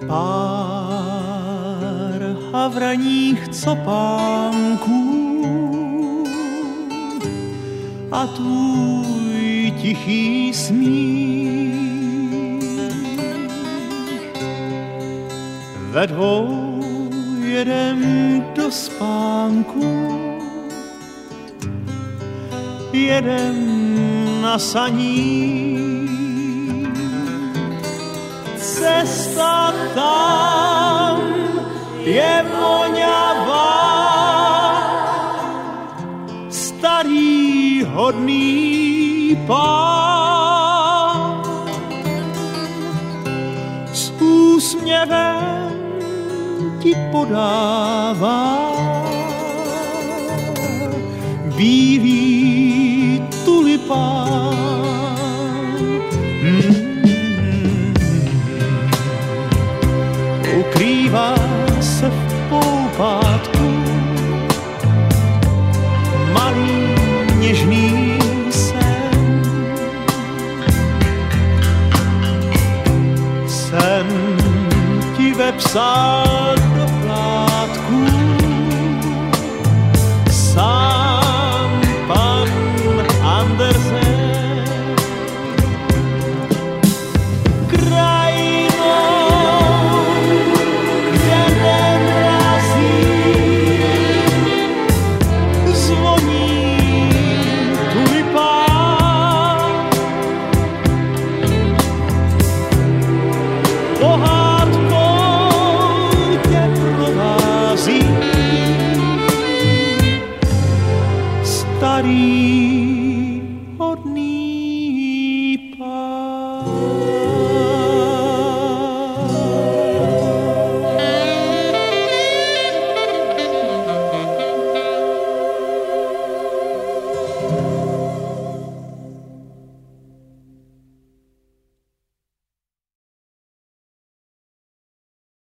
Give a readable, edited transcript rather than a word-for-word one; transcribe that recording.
Pár havraních copánků a tvůj tichý smích. Ve dvou jedem do spánku, jedem na saních. Cesta tam je voňavá, starý hodný pán s úsměvem ti podává bílý tulipán. Ukrývá se v poupátku malý něžný sen. Sen ti vepsal do plátku sám pan Andersen. Starý hodný